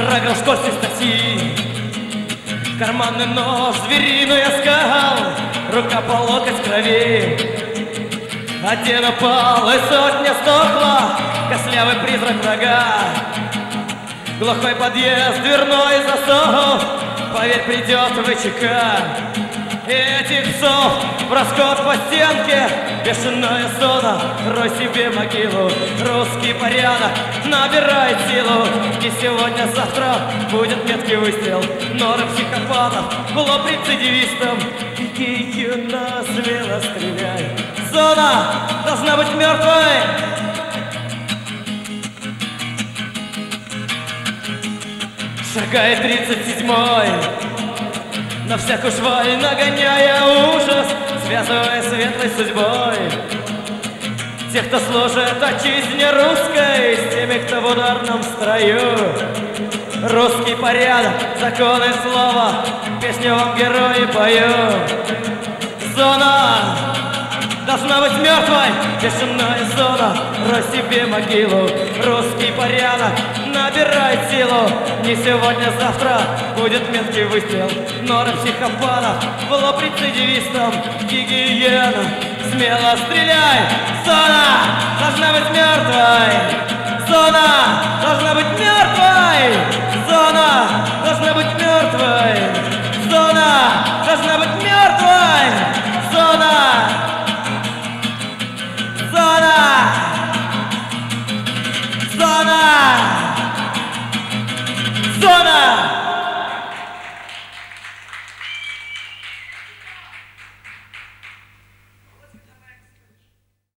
правил школьной статьи. Карманный нож, звериную оскал, рука по локоть в крови. Один упал, и сотня стохла, костлявый призрак врага. Глухой подъезд, дверной засов, поверь, придет ВЧК. Этих псов в расход по стенке, бешеная зона, рой себе могилу. Русский порядок набирает силу, и сегодня-завтра будет меткий выстрел. Норы психопатов в лоб рецидивистам, гигиена смело стреляет. Зона должна быть мертвой. Шагает 37-й, на всякую шваль нагоняя ужас, связывая светлой судьбой тех, кто служит отчизне русской, с теми, кто в ударном строю. Русский порядок, законы слова, песню вам герои поют. Зона должна быть мертвой, бешеная зона, рой себе могилу. Русский порядок набирает силу, не сегодня-завтра будет меткий выстрел. Норы психопатов в лоб рецидивистам, гигиена смело стреляй. Зона должна быть мертвой. Зона должна быть мертвой. Зона должна быть мертвой.